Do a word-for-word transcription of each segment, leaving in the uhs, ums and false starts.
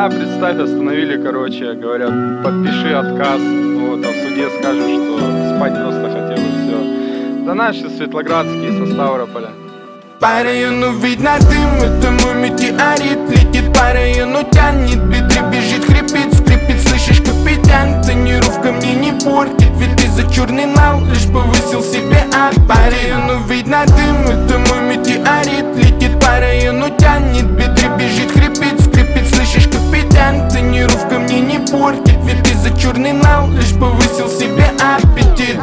меня, представь, остановили, короче, говорят, подпиши отказ. Вот, а в суде скажешь, что спать просто хотел и все. Да наши светлоградские со Ставрополя. По району видно дым, это мой метеорит. Летит по району, тянет, бедре бежит, хрипит, скрипит. Слышишь, капитан, тонировка мне не портит. Ведь ты за черный нал лишь повысил себе ад. По району видно дым, это мой метеорит. Летит по району, тянет, бедре бежит, хрипит, скрипит. Слышишь, капитан, тонировка мне не портит. Ведь ты за черный нал лишь повысил себе аппетит.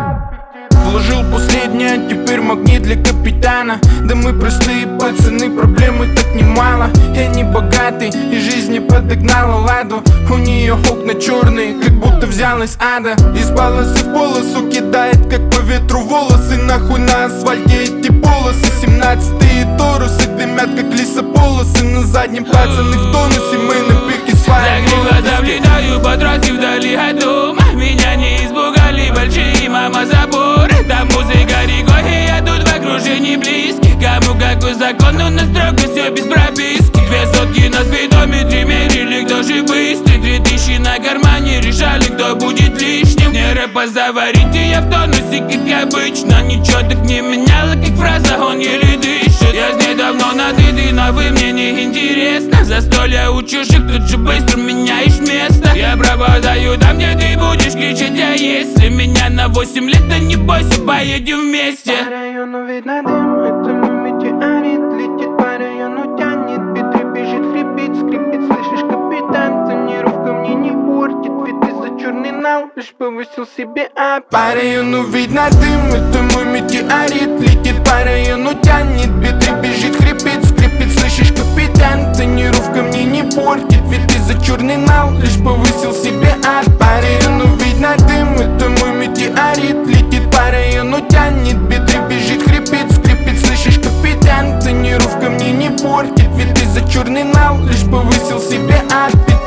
Вложил последнее, теперь магнит для капитана. Да мы простые пацаны, проблемы так немало. Я не богатый, и жизнь не подогнала ладу. У нее окна черные, как будто взялась ада. Из полосы в полосу кидает, как по ветру волосы. Нахуй на асфальте эти полосы. Семнадцатые торусы дымят, как лесополосы. На заднем пацаны в тонусе, мы на пике своей молодости. За влетаю по трассе вдали от дома. Меня не испугали большие мама заборы. Там музыка рекой, и я тут в окружении близких. Кому какой закон, но на строго все без прописки. Две сотки на спидометре мерили, кто же быстрый. Три тысячи на кармане, решали, кто будет лишним. Мне рэпа заварить, и я в тонусе, как обычно. Ничего так не меняло, как фраза, он еле дышит. Я с ней давно на ты, ты, но вы мне не интересно. Застолья у чужих, тут же быстро меняешь место. Я пропадаю там, где ты будешь кричать, а если меня на восемь лет, то не бойся, поедем вместе. По району видно дым, это мой метеорит. Летит по району, тянет, бедре бежит, хрипит, скрипит. Слышишь, капитан, тонировка мне не портит. Ведь ты за черный нал лишь повысил себе ап. По району видно дым, это мой метеорит. Летит по району, тянет, бедре бежит, хрипит, скрипит. Слышишь, капитан, тонировка мне не портит. Ведь ты за черный нал лишь повысил себе ап. По району видно дым, это мой метеорит. Летит по району, тянет, бедре бежит, хрипит, скрипит. Слышишь, капитан, тонировка мне не портит. Ведь ты за черный нал лишь повысил себе аппетит.